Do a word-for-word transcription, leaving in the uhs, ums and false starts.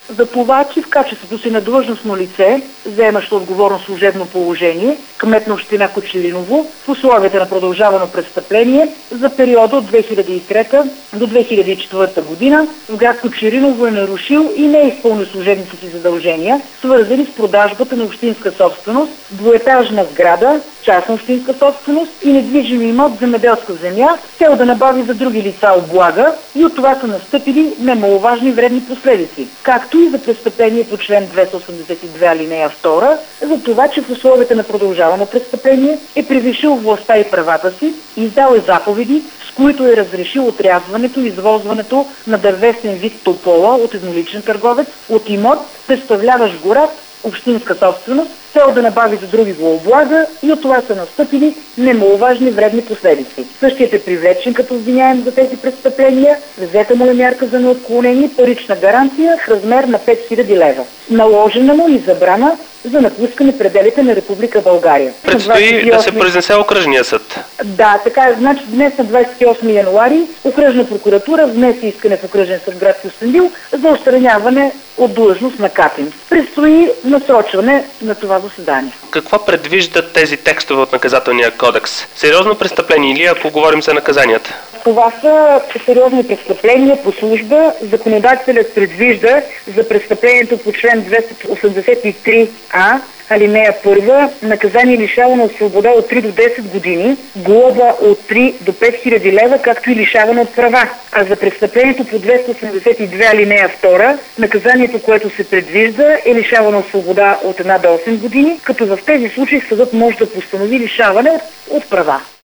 За това, че в качеството си на длъжностно лице, заемащо отговорно служебно положение, кмет на община Кочериново, в условията на продължавано престъпление за периода от две хиляди и трета до две хиляди и четвърта година в град Кочериново е нарушил и не е изпълнил служебните си задължения, свързани с продажбата на общинска собственост, двуетажна сграда, частна общинска собственост и недвижим имот земеделска земя, с цел да набави за други лица облага, и от това са настъпили немаловажни вредни последици, както и за престъпление по член двеста осемдесет и две алинея втора, за това, че в условията на продължавано престъпление е превишил властта и правата си, издал е заповеди, с които е разрешил отрязването и извозването на дървесен вид топола от едноличен търговец от имот, представляващ гора, общинска собственост, с цел да набави за други го облага, и от това са настъпили немаловажни вредни последици. Същият е привлечен като обвиняем за тези престъпления, взета му е мярка за неотклонение, парична гаранция в размер на пет хиляди лева. Наложена му и забрана за напускане пределите на Република България. Предстои да се произнесе окръжния съд. Да, така е. Значи днес на двадесет и осми януари окръжна прокуратура внесе искане в окръжен съд град Кюстендил за отстраняване от длъжност на Катин. Предстои насрочване на това заседание. Какво предвиждат тези текстове от наказателния кодекс? Сериозно престъпление или, ако говорим за наказанията? Това са сериозни престъпления по служба. Законодателят предвижда за престъплението по член двеста осемдесет и три а, алинея първа, наказание лишаване от свобода от три до десет години, глоба от три до пет хиляди лева, както и лишаване от права. А за престъплението по двеста осемдесет и две алинея втора, наказанието, което се предвижда, е лишаване от свобода от една до осем години, като в тези случаи съдът може да постанови лишаване от, от права.